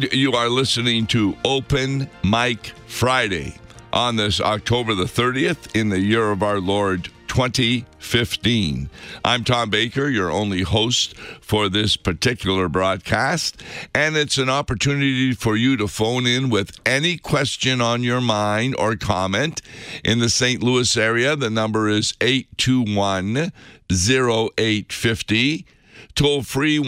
You are listening to Open Mic Friday on this October the 30th in the year of our Lord 2015. I'm Tom Baker, your only host for this particular broadcast, and it's an opportunity for you to phone in with any question on your mind or comment. In the St. Louis area, the number is 821-0850. Toll free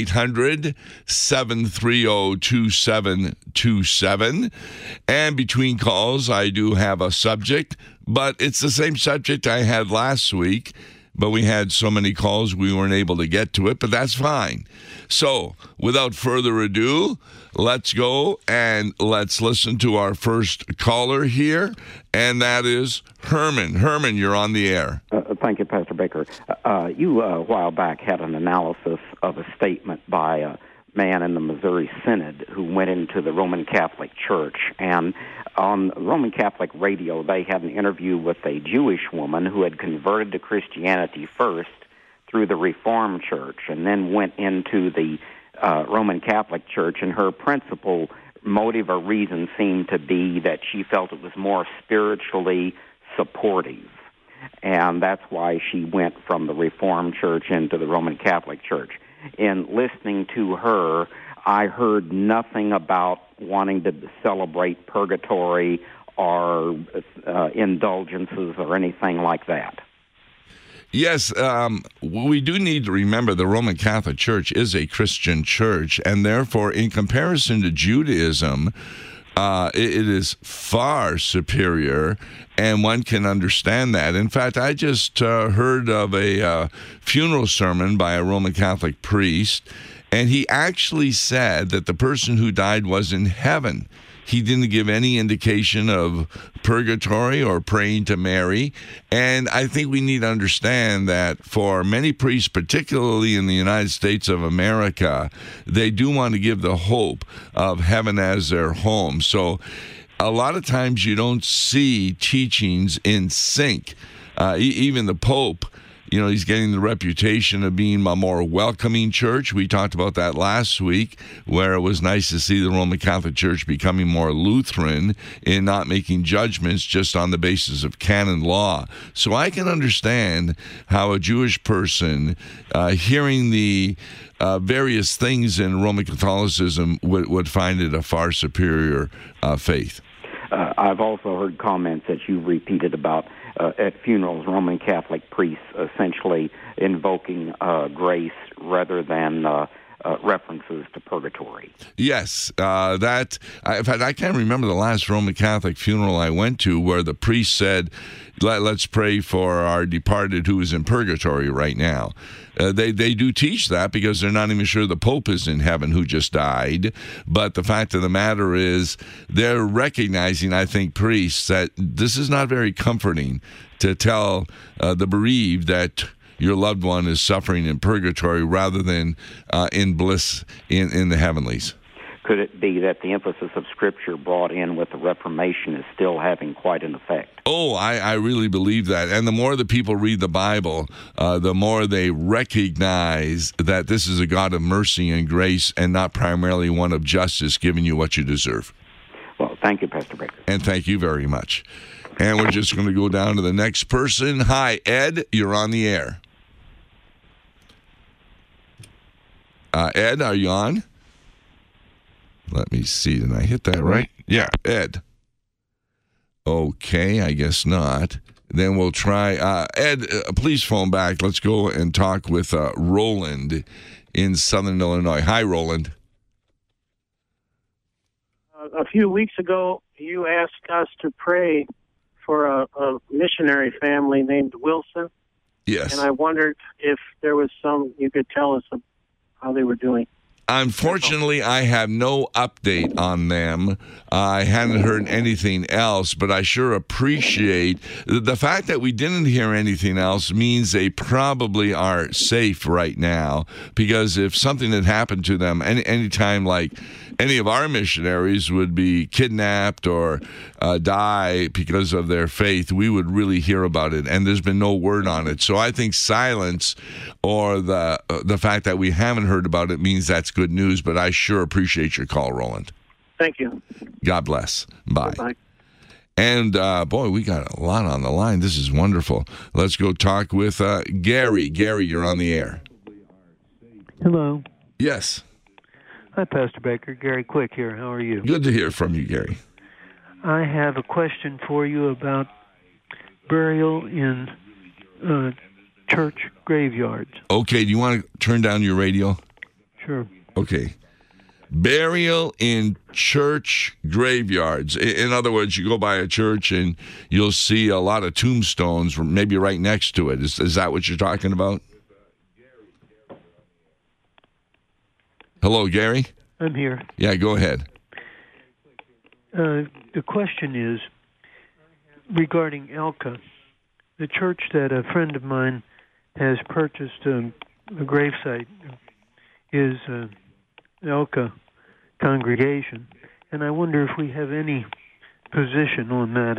1-800-730-2727. And between calls, I do have a subject, but it's the same subject I had last week. But we had so many calls we weren't able to get to it, but that's fine. So, without further ado, let's go and let's listen to our first caller here, and that is Herman. Herman, you're on the air. Thank you, Pastor Baker. You, a while back, had an analysis of a statement by a man in the Missouri Synod who went into the Roman Catholic Church, and on Roman Catholic radio, they had an interview with a Jewish woman who had converted to Christianity first through the Reformed Church and then went into the Roman Catholic Church, and her principal motive or reason seemed to be that she felt it was more spiritually supportive, and that's why she went from the Reformed Church into the Roman Catholic Church. In listening to her, I heard nothing about wanting to celebrate purgatory or indulgences or anything like that. Yes, we do need to remember the Roman Catholic Church is a Christian church, and therefore, in comparison to Judaism, it is far superior, and one can understand that. In fact, I just heard of a funeral sermon by a Roman Catholic priest, and he actually said that the person who died was in heaven. He didn't give any indication of purgatory or praying to Mary. And I think we need to understand that for many priests, particularly in the United States of America, they do want to give the hope of heaven as their home. So a lot of times you don't see teachings in sync. Even the Pope, you know, he's getting the reputation of being a more welcoming church. We talked about that last week, where it was nice to see the Roman Catholic Church becoming more Lutheran in not making judgments just on the basis of canon law. So I can understand how a Jewish person hearing the various things in Roman Catholicism would find it a far superior faith. I've also heard comments that you repeated about at funerals, Roman Catholic priests essentially invoking grace rather than references to purgatory. Yes, in fact, I can't remember the last Roman Catholic funeral I went to where the priest said, let's pray for our departed who is in purgatory right now. They do teach that because they're not even sure the Pope is in heaven who just died. But the fact of the matter is they're recognizing, I think, priests, that this is not very comforting to tell the bereaved that your loved one is suffering in purgatory rather than in bliss in the heavenlies. Could it be that the emphasis of Scripture brought in with the Reformation is still having quite an effect? Oh, I really believe that. And the more that people read the Bible, the more they recognize that this is a God of mercy and grace and not primarily one of justice, giving you what you deserve. Well, thank you, Pastor Baker. And thank you very much. And we're just going to go down to the next person. Hi, Ed, you're on the air. Ed, are you on? Let me see. Did I hit that right? Yeah, Ed. Okay, I guess not. Then we'll try. Ed, please phone back. Let's go and talk with Roland in Southern Illinois. Hi, Roland. A few weeks ago, you asked us to pray for a missionary family named Wilson. Yes. And I wondered if there was you could tell us how they were doing. Unfortunately, I have no update on them. I hadn't heard anything else, but I sure appreciate the fact that we didn't hear anything else means they probably are safe right now, because if something had happened to them any time, like any of our missionaries would be kidnapped or die because of their faith, we would really hear about it, and there's been no word on it. So I think silence or the fact that we haven't heard about it means that's good news, but I sure appreciate your call, Roland. Thank you. God bless. Bye. Bye. And, boy, we got a lot on the line. This is wonderful. Let's go talk with Gary. Gary, you're on the air. Hello. Yes. Hi, Pastor Baker. Gary Quick here. How are you? Good to hear from you, Gary. I have a question for you about burial in church graveyards. Okay, do you want to turn down your radio? Sure. Okay. Burial in church graveyards. In other words, you go by a church and you'll see a lot of tombstones maybe right next to it. Is that what you're talking about? Hello, Gary? I'm here. Yeah, go ahead. The question is regarding Elka. The church that a friend of mine has purchased a gravesite is Elka congregation, and I wonder if we have any position on that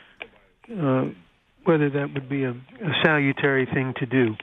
and whether that would be a salutary thing to do.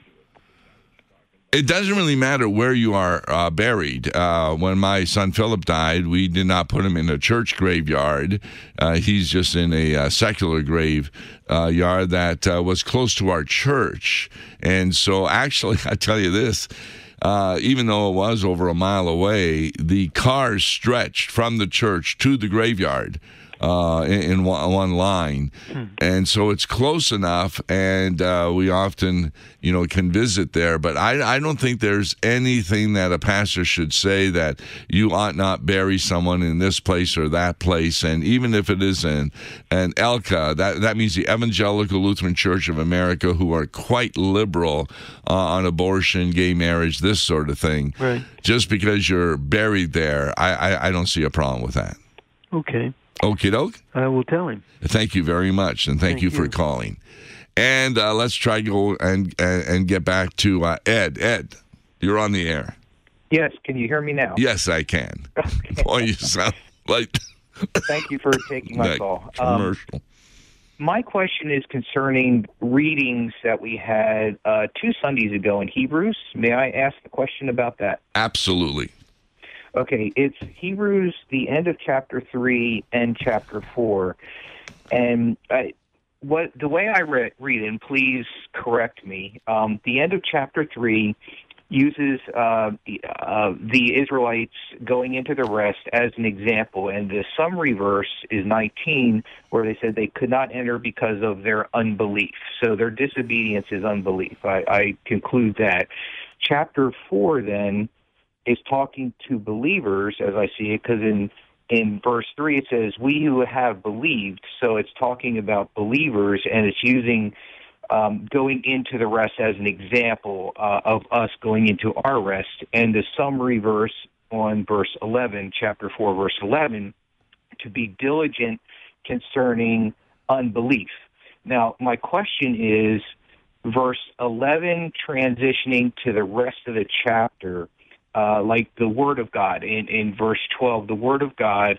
It doesn't really matter where you are buried. When my son Philip died, we did not put him in a church graveyard. He's just in a secular grave yard that was close to our church. And so actually, I tell you this, even though it was over a mile away, the cars stretched from the church to the graveyard in one line. And so it's close enough, and we often, can visit there. But I don't think there's anything that a pastor should say that you ought not bury someone in this place or that place. And even if it is an ELCA, that means the Evangelical Lutheran Church of America, who are quite liberal on abortion, gay marriage, this sort of thing. Right. Just because you're buried there, I don't see a problem with that. Okay. Okie doke. I will tell him. Thank you very much, and thank you for calling. And let's try to go and get back to Ed. Ed, you're on the air. Yes, can you hear me now? Yes, I can. Okay. Boy, you sound like Thank you for taking my that call. commercial. My question is concerning readings that we had 2 Sundays ago in Hebrews. May I ask the question about that? Absolutely. Okay, it's Hebrews, the end of chapter 3 and chapter 4. And the way I read it, and please correct me, the end of chapter 3 uses the Israelites going into the rest as an example, and the summary verse is 19, where they said they could not enter because of their unbelief. So their disobedience is unbelief. I conclude that. Chapter 4, then, is talking to believers, as I see it, because in verse 3 it says, we who have believed, so it's talking about believers, and it's using going into the rest as an example of us going into our rest. And the summary verse on verse 11, chapter 4, verse 11, to be diligent concerning unbelief. Now, my question is, verse 11 transitioning to the rest of the chapter, like the Word of God. In verse 12, the Word of God,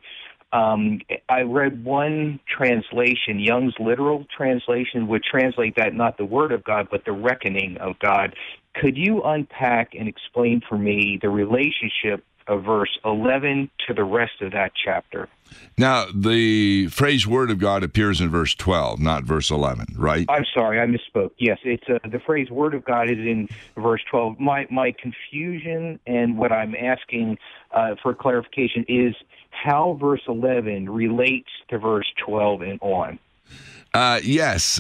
I read one translation, Young's literal translation, would translate that not the Word of God, but the reckoning of God. Could you unpack and explain for me the relationship of verse 11 to the rest of that chapter? Now, the phrase Word of God appears in verse 12, not verse 11, right? I'm sorry, I misspoke. Yes, it's the phrase Word of God is in verse 12. My confusion and what I'm asking for clarification is how verse 11 relates to verse 12 and on. Yes.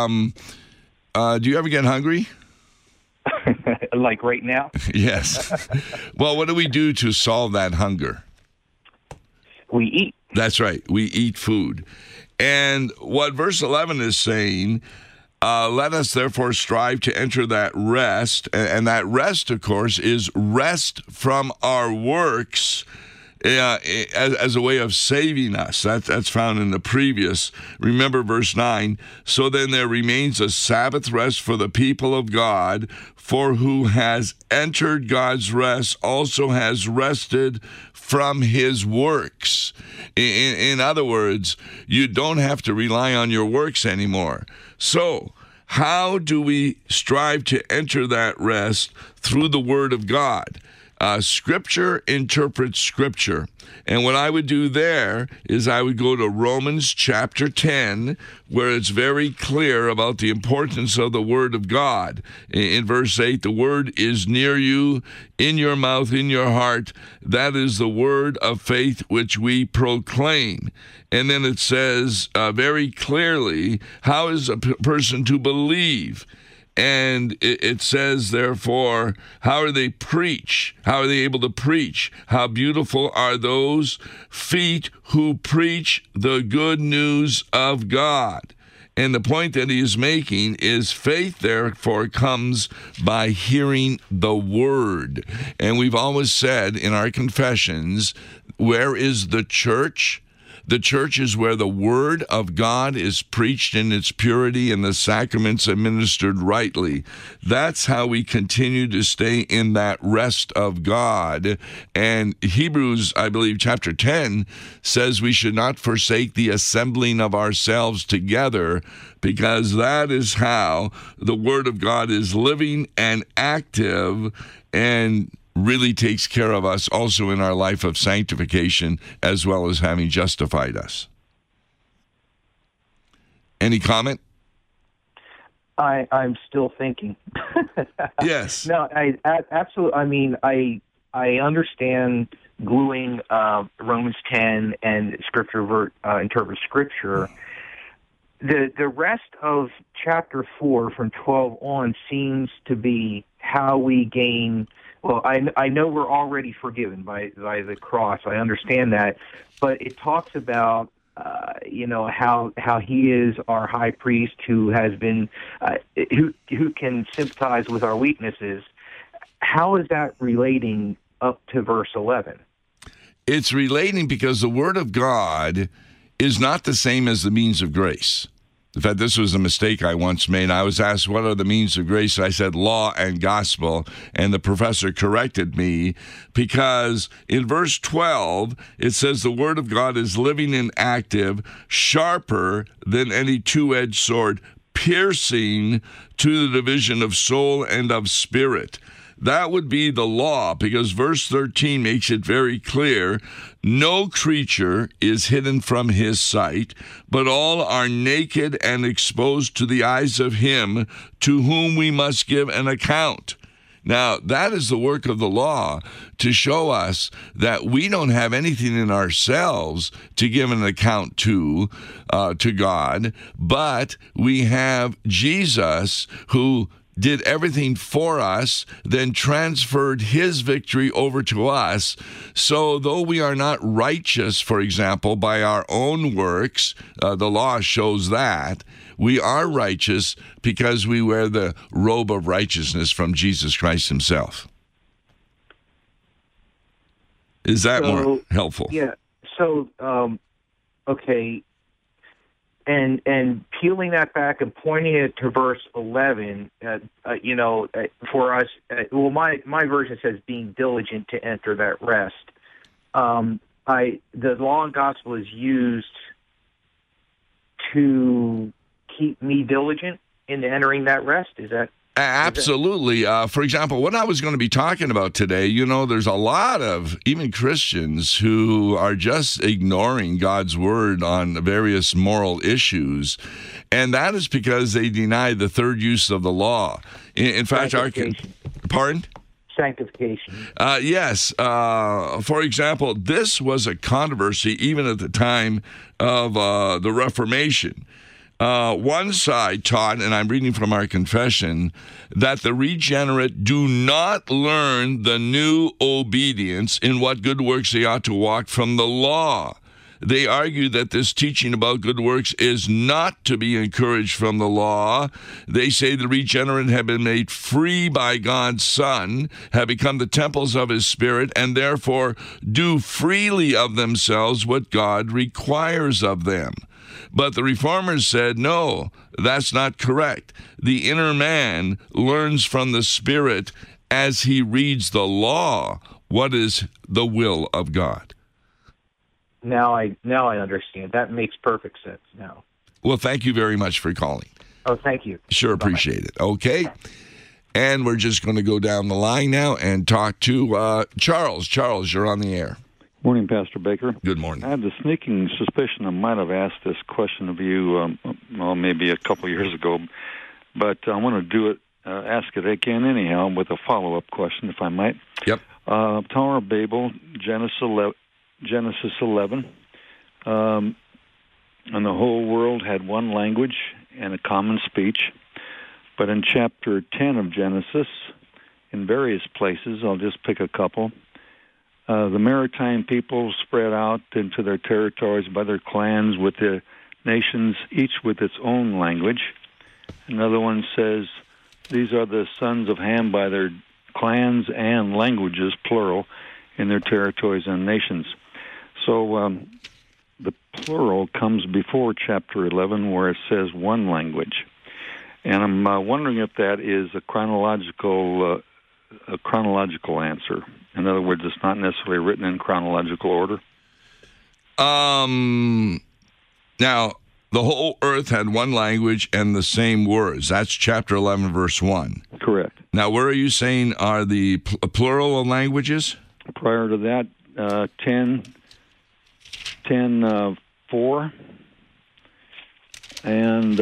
Do you ever get hungry? Like right now? Yes. Well, what do we do to solve that hunger? We eat. That's right. We eat food. And what verse 11 is saying, let us therefore strive to enter that rest. And that rest, of course, is rest from our works as a way of saving us. That's found in the previous. Remember verse 9. So then there remains a Sabbath rest for the people of God, for who has entered God's rest also has rested from his works. In other words, you don't have to rely on your works anymore. So how do we strive to enter that rest? Through the Word of God. Scripture interprets Scripture. And what I would do there is I would go to Romans chapter 10, where it's very clear about the importance of the Word of God. In verse 8, the Word is near you, in your mouth, in your heart. That is the word of faith which we proclaim. And then it says very clearly, how is a person to believe? And it says, therefore, how are they preach? How are they able to preach? How beautiful are those feet who preach the good news of God. And the point that he is making is faith, therefore, comes by hearing the word. And we've always said in our confessions, where is the church? The church is where the word of God is preached in its purity and the sacraments administered rightly. That's how we continue to stay in that rest of God. And Hebrews, I believe, chapter 10 says we should not forsake the assembling of ourselves together, because that is how the word of God is living and active and really takes care of us also in our life of sanctification, as well as having justified us. Any comment? I'm still thinking. Yes. No, I absolutely. I mean, I understand gluing Romans 10 and Scripture interpret Scripture. The rest of chapter 4 from 12 on seems to be how we gain. Well, I know we're already forgiven by the cross. I understand that, but it talks about how he is our high priest who has been who can sympathize with our weaknesses. How is that relating up to verse 11? It's relating because the Word of God is not the same as the means of grace. In fact, this was a mistake I once made. I was asked, what are the means of grace? I said, law and gospel. And the professor corrected me because in verse 12, it says the word of God is living and active, sharper than any two-edged sword, piercing to the division of soul and of spirit. That would be the law, because verse 13 makes it very clear, no creature is hidden from his sight, but all are naked and exposed to the eyes of him to whom we must give an account. Now, that is the work of the law, to show us that we don't have anything in ourselves to give an account to God, but we have Jesus who did everything for us, then transferred his victory over to us. So though we are not righteous, for example, by our own works, the law shows that, we are righteous because we wear the robe of righteousness from Jesus Christ himself. Is that more helpful? Yeah. So, okay. And peeling that back and pointing it to verse 11, for us, my version says being diligent to enter that rest. The law and gospel is used to keep me diligent in entering that rest. Is that? Absolutely. For example, what I was going to be talking about today, there's a lot of even Christians who are just ignoring God's word on various moral issues, and that is because they deny the third use of the law. In fact, pardon? Sanctification. Yes. For example, this was a controversy even at the time of the Reformation. One side taught, and I'm reading from our confession, that the regenerate do not learn the new obedience in what good works they ought to walk from the law. They argue that this teaching about good works is not to be encouraged from the law. They say the regenerate have been made free by God's Son, have become the temples of his Spirit, and therefore do freely of themselves what God requires of them. But the Reformers said, no, that's not correct. The inner man learns from the Spirit as he reads the law what is the will of God. Now I understand. That makes perfect sense now. Well, thank you very much for calling. Oh, thank you. Sure, appreciate it. Okay. And we're just going to go down the line now and talk to Charles. Charles, you're on the air. Morning, Pastor Baker. Good morning. I have the sneaking suspicion I might have asked this question of you, maybe a couple of years ago, but I want to do it, ask it again anyhow with a follow-up question, if I might. Yep. Tower of Babel, Genesis 11, and the whole world had one language and a common speech. But in chapter 10 of Genesis, in various places, I'll just pick a couple, the maritime people spread out into their territories by their clans with the nations, each with its own language. Another one says, these are the sons of Ham by their clans and languages, plural, in their territories and nations. So the plural comes before chapter 11 where it says one language. And I'm wondering if that is a chronological answer. In other words, it's not necessarily written in chronological order. Now, the whole earth had one language and the same words. That's chapter 11, verse 1. Correct. Now, where are you saying are the plural of languages? Prior to that, 10:4, and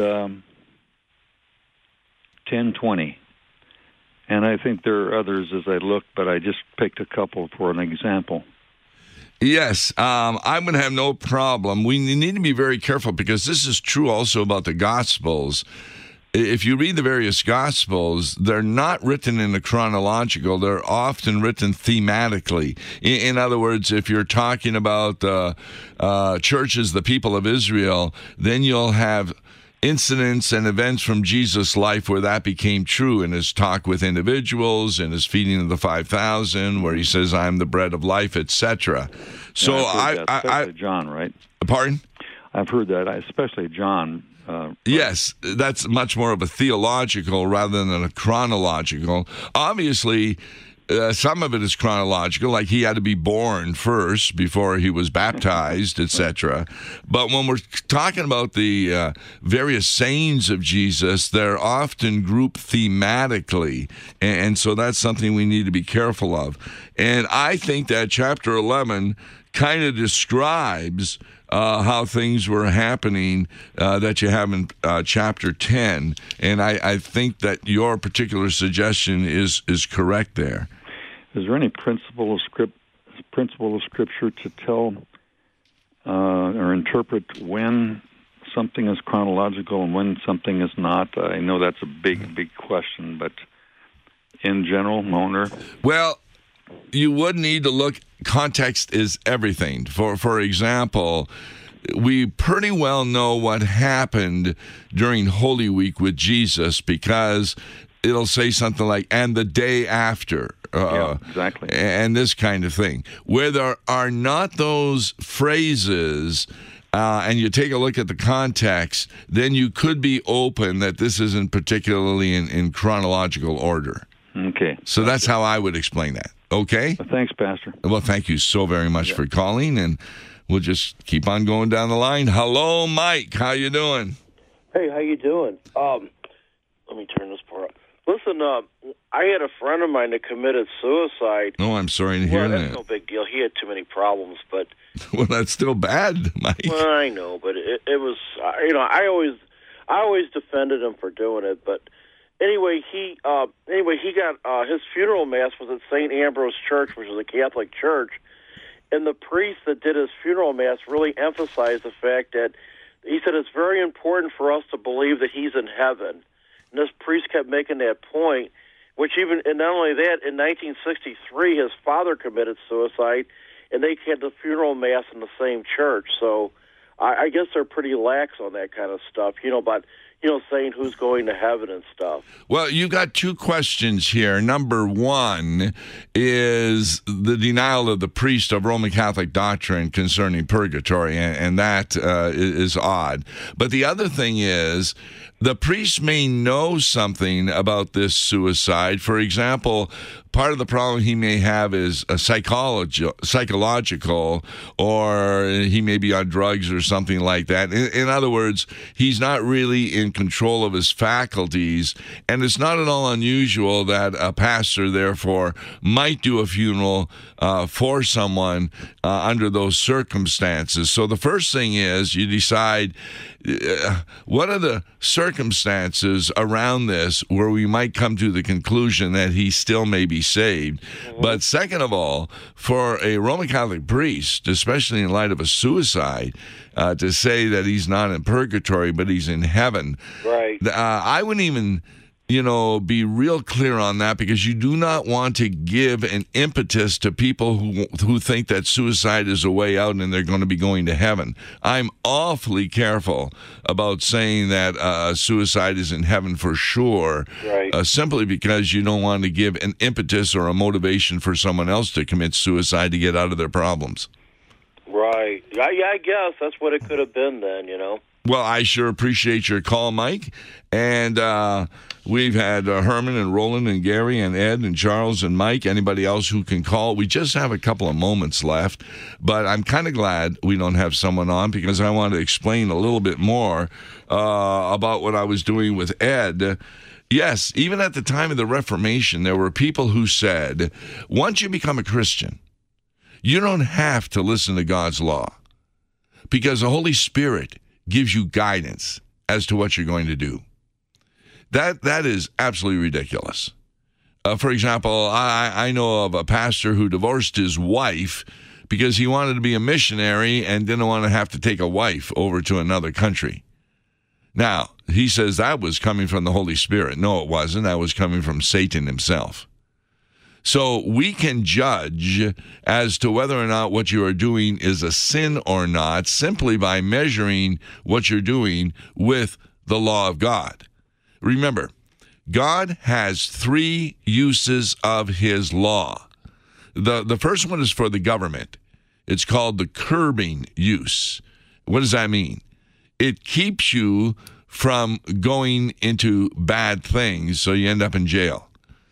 10:20. And I think there are others as I look, but I just picked a couple for an example. Yes, I'm going to have no problem. We need to be very careful because this is true also about the Gospels. If you read the various Gospels, they're not written in a chronological. They're often written thematically. In other words, if you're talking about churches, the people of Israel, then you'll have incidents and events from Jesus' life where that became true in his talk with individuals, in his feeding of the 5,000, where he says, I'm the bread of life, etc. So especially John, right? Pardon? I've heard that, especially John. Yes, that's much more of a theological rather than a chronological. Obviously, some of it is chronological, like he had to be born first before he was baptized, etc. But when we're talking about the various sayings of Jesus, they're often grouped thematically, and so that's something we need to be careful of. And I think that chapter 11 kind of describes how things were happening that you have in chapter 10, and I think that your particular suggestion is correct there. Is there any principle of Scripture to tell or interpret when something is chronological and when something is not? I know that's a big question, but in general, Moner? Well, you would need to look. Context is everything. For example, we pretty well know what happened during Holy Week with Jesus because it'll say something like, and the day after. Yeah, exactly. And this kind of thing. Where there are not those phrases, and you take a look at the context, then you could be open that this isn't particularly in chronological order. Okay. So that's how I would explain that. Okay? Well, thanks, Pastor. Well, thank you so very much for calling, and we'll just keep on going down the line. Hello, Mike. How you doing? Hey, how you doing? Let me turn this part up. Listen, I had a friend of mine that committed suicide. Oh, I'm sorry to hear that. That's no big deal. He had too many problems, but well, that's still bad, Mike. Well, I know, but it was, I always defended him for doing it. But anyway, he got his funeral mass was at St. Ambrose Church, which is a Catholic church, and the priest that did his funeral mass really emphasized the fact that he said it's very important for us to believe that he's in heaven. And this priest kept making that point, and not only that, in 1963, his father committed suicide, and they had the funeral mass in the same church. So I guess they're pretty lax on that kind of stuff, about saying who's going to heaven and stuff. Well, you got two questions here. Number one is the denial of the priest of Roman Catholic doctrine concerning purgatory, and that is odd. But the other thing is, the priest may know something about this suicide. For example, part of the problem he may have is a psychological, or he may be on drugs or something like that. In other words, he's not really in in control of his faculties, and it's not at all unusual that a pastor, therefore, might do a funeral for someone under those circumstances. So the first thing is you decide what are the circumstances around this where we might come to the conclusion that he still may be saved. But second of all, for a Roman Catholic priest, especially in light of a suicide, to say that he's not in purgatory but he's in heaven, Right. I wouldn't even be real clear on that, because you do not want to give an impetus to people who think that suicide is a way out and they're going to be going to heaven. I'm awfully careful about saying that suicide is in heaven for sure, Right. Simply because you don't want to give an impetus or a motivation for someone else to commit suicide to get out of their problems. Right. Yeah, I guess that's what it could have been then, Well, I sure appreciate your call, Mike. And we've had Herman and Roland and Gary and Ed and Charles and Mike, anybody else who can call. We just have a couple of moments left, but I'm kind of glad we don't have someone on, because I want to explain a little bit more about what I was doing with Ed. Yes, even at the time of the Reformation, there were people who said, once you become a Christian, you don't have to listen to God's law, because the Holy Spirit gives you guidance as to what you're going to do. That is absolutely ridiculous. For example, I know of a pastor who divorced his wife because he wanted to be a missionary and didn't want to have to take a wife over to another country. Now, he says that was coming from the Holy Spirit. No, it wasn't. That was coming from Satan himself. So we can judge as to whether or not what you are doing is a sin or not simply by measuring what you're doing with the law of God. Remember, God has three uses of his law. The first one is for the government. It's called the curbing use. What does that mean? It keeps you from going into bad things, so you end up in jail.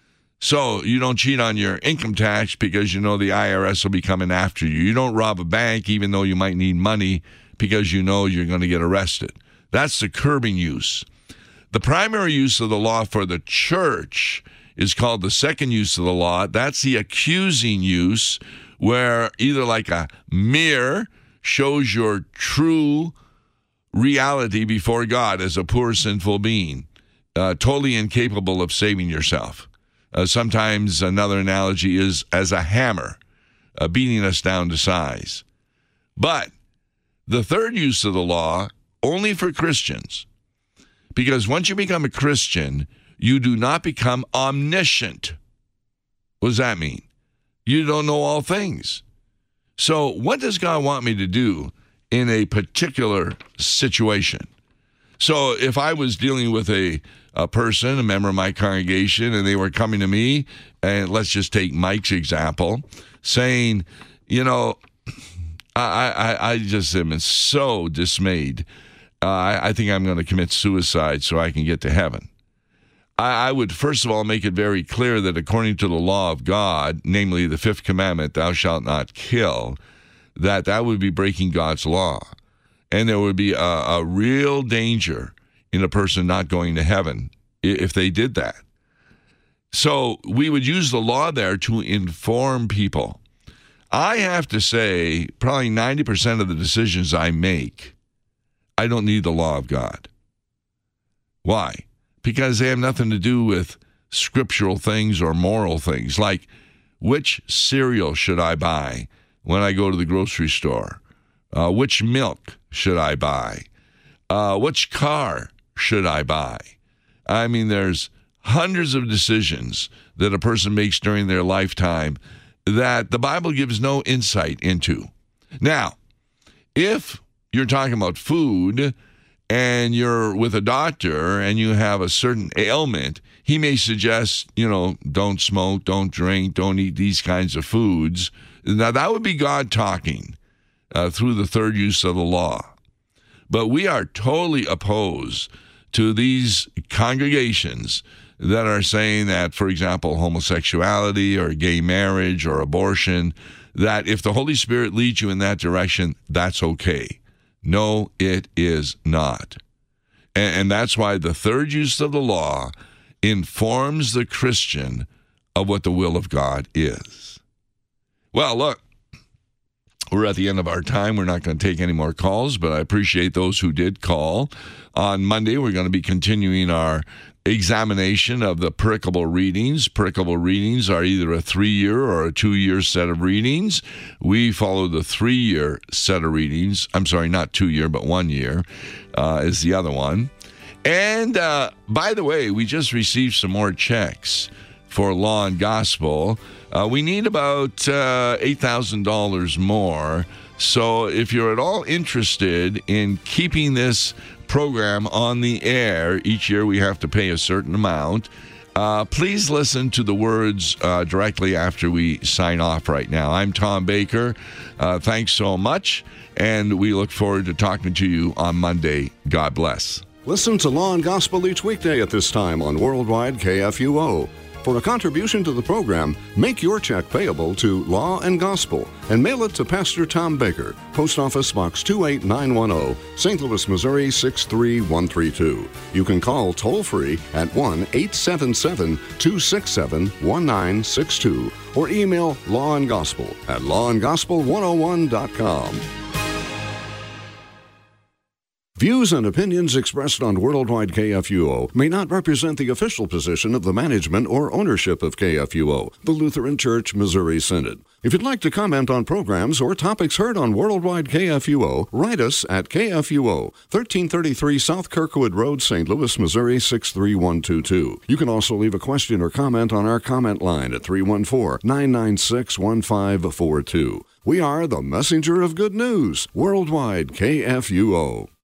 So you don't cheat on your income tax because you know the IRS will be coming after you. You don't rob a bank even though you might need money because you know you're going to get arrested. That's the curbing use. The primary use of the law for the church is called the second use of the law. That's the accusing use, where either like a mirror shows your true reality before God as a poor, sinful being, totally incapable of saving yourself. Sometimes another analogy is as a hammer, beating us down to size. But the third use of the law, only for Christians, because once you become a Christian, you do not become omniscient. What does that mean? You don't know all things. So what does God want me to do in a particular situation? So if I was dealing with a person, a member of my congregation, and they were coming to me, and let's just take Mike's example, saying, I just am so dismayed. I think I'm going to commit suicide so I can get to heaven. I would first of all make it very clear that according to the law of God, namely the fifth commandment, thou shalt not kill, that would be breaking God's law. And there would be a real danger in a person not going to heaven if they did that. So we would use the law there to inform people. I have to say, probably 90% of the decisions I make, I don't need the law of God. Why? Because they have nothing to do with scriptural things or moral things, like which cereal should I buy when I go to the grocery store? Which milk should I buy? Which car should I buy? I mean, there's hundreds of decisions that a person makes during their lifetime that the Bible gives no insight into. Now, if you're talking about food and you're with a doctor and you have a certain ailment, he may suggest, don't smoke, don't drink, don't eat these kinds of foods. Now, that would be God talking through the third use of the law. But we are totally opposed to these congregations that are saying that, for example, homosexuality or gay marriage or abortion, that if the Holy Spirit leads you in that direction, that's okay. No, it is not. And that's why the third use of the law informs the Christian of what the will of God is. Well, look, we're at the end of our time. We're not going to take any more calls, but I appreciate those who did call. On Monday, we're going to be continuing our examination of the pericable readings. Pericable readings are either a 3-year or a 2-year set of readings. We follow the 3-year set of readings. I'm sorry, not 2-year, but 1 year is the other one. And by the way, we just received some more checks for Law and Gospel. We need about $8,000 more. So if you're at all interested in keeping this program on the air, each year we have to pay a certain amount. Please listen to the words directly after we sign off right now. I'm Tom Baker. Thanks so much, and we look forward to talking to you on Monday. God bless. Listen to Law and Gospel each weekday at this time on Worldwide KFUO. For a contribution to the program, make your check payable to Law and Gospel and mail it to Pastor Tom Baker, Post Office Box 28910, St. Louis, Missouri 63132. You can call toll-free at 1-877-267-1962 or email lawandgospel@lawandgospel101.com. Views and opinions expressed on Worldwide KFUO may not represent the official position of the management or ownership of KFUO, the Lutheran Church Missouri Synod. If you'd like to comment on programs or topics heard on Worldwide KFUO, write us at KFUO, 1333 South Kirkwood Road, St. Louis, Missouri 63122. You can also leave a question or comment on our comment line at 314-996-1542. We are the messenger of good news, Worldwide KFUO.